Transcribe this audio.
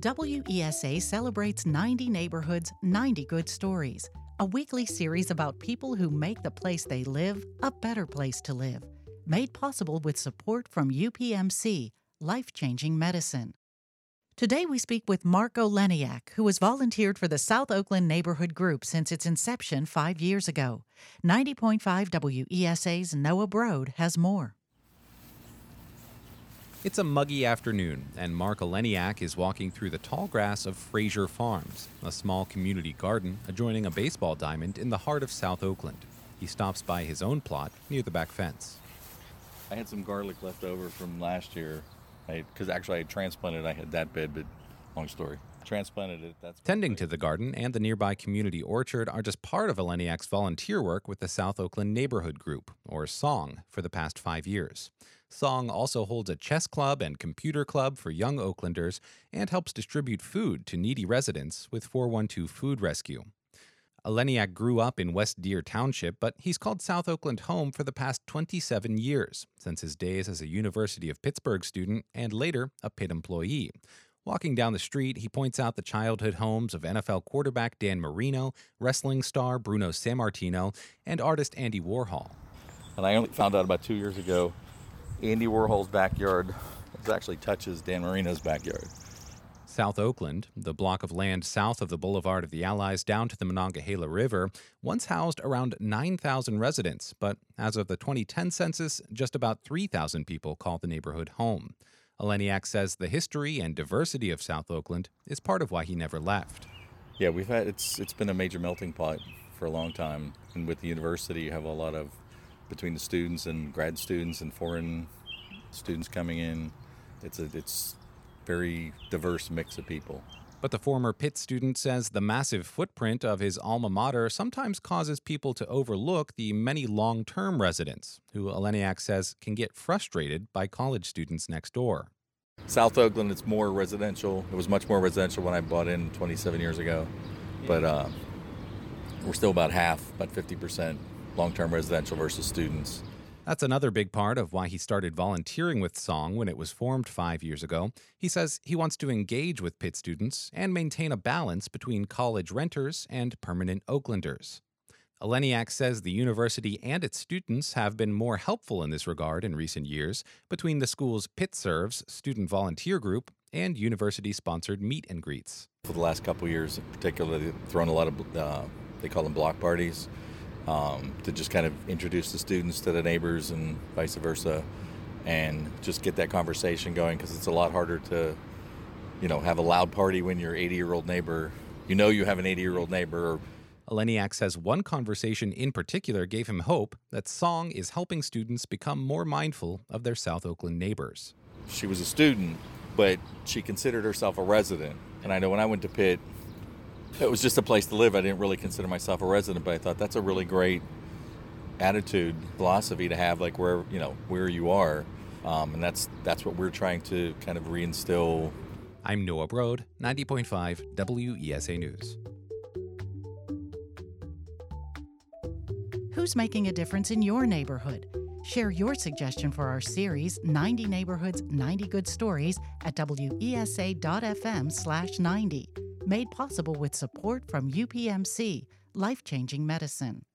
WESA celebrates 90 neighborhoods, 90 good stories, a weekly series about people who make the place they live a better place to live. Made possible with support from UPMC, Life-Changing Medicine. Today we speak with Mark Oleniak, who has volunteered for the South Oakland Neighborhood Group since its inception 5 years ago. 90.5 WESA's Noah Broad has more. It's a muggy afternoon, and Mark Oleniak is walking through the tall grass of Fraser Farms, a small community garden adjoining a baseball diamond in the heart of South Oakland. He stops by his own plot near the back fence. I had some garlic left over from last year, because actually I had transplanted. I had that bed, but long story. Transplanted it. Tending to the garden and the nearby community orchard are just part of Oleniak's volunteer work with the South Oakland Neighborhood Group, or SONG, for the past 5 years. SONG also holds a chess club and computer club for young Oaklanders and helps distribute food to needy residents with 412 Food Rescue. Oleniak grew up in West Deer Township, but he's called South Oakland home for the past 27 years, since his days as a University of Pittsburgh student and later a Pitt employee. Walking down the street, he points out the childhood homes of NFL quarterback Dan Marino, wrestling star Bruno Sammartino, and artist Andy Warhol. And I only found out about 2 years ago, Andy Warhol's backyard actually touches Dan Marino's backyard. South Oakland, the block of land south of the Boulevard of the Allies down to the Monongahela River, once housed around 9,000 residents, but as of the 2010 census, just about 3,000 people call the neighborhood home. Oleniak says the history and diversity of South Oakland is part of why he never left. Yeah, it's been a major melting pot for a long time, and with the university, you have a lot of between the students and grad students and foreign students coming in. It's very diverse mix of people. But the former Pitt student says the massive footprint of his alma mater sometimes causes people to overlook the many long-term residents, who Oleniak says can get frustrated by college students next door. South Oakland, it's more residential. It was much more residential when I bought in 27 years ago. But we're still about 50% long-term residential versus students. That's another big part of why he started volunteering with SONG when it was formed 5 years ago. He says he wants to engage with Pitt students and maintain a balance between college renters and permanent Oaklanders. Oleniak says the university and its students have been more helpful in this regard in recent years between the school's Pitt Serves student volunteer group and university-sponsored meet and greets. For the last couple of years, in particular, they've thrown a lot of, they call them block parties, to just kind of introduce the students to the neighbors and vice versa, and just get that conversation going, because it's a lot harder to, have a loud party when your 80-year-old neighbor, you have an 80-year-old neighbor. Oleniak says one conversation in particular gave him hope that SONG is helping students become more mindful of their South Oakland neighbors. She was a student, but she considered herself a resident. And I know when I went to Pitt, it was just a place to live. I didn't really consider myself a resident, but I thought that's a really great attitude, philosophy to have, like where you are. And that's what we're trying to kind of reinstill. I'm Noah Broad, 90.5 WESA News. Who's making a difference in your neighborhood? Share your suggestion for our series, 90 Neighborhoods, 90 Good Stories, at wesa.fm/90. Made possible with support from UPMC, Life-Changing Medicine.